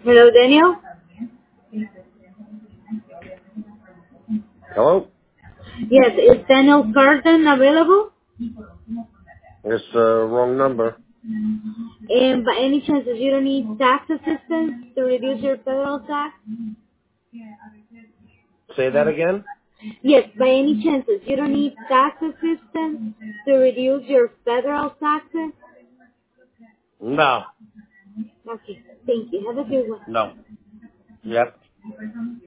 Hello, Daniel? Hello? Yes, is Daniel Carton available? It's wrong number. And by any chances you don't need tax assistance to reduce your federal tax? Say that again? Yes, by any chances you don't need tax assistance to reduce your federal taxes? No. Okay, thank you. Have a good one. No. Yep.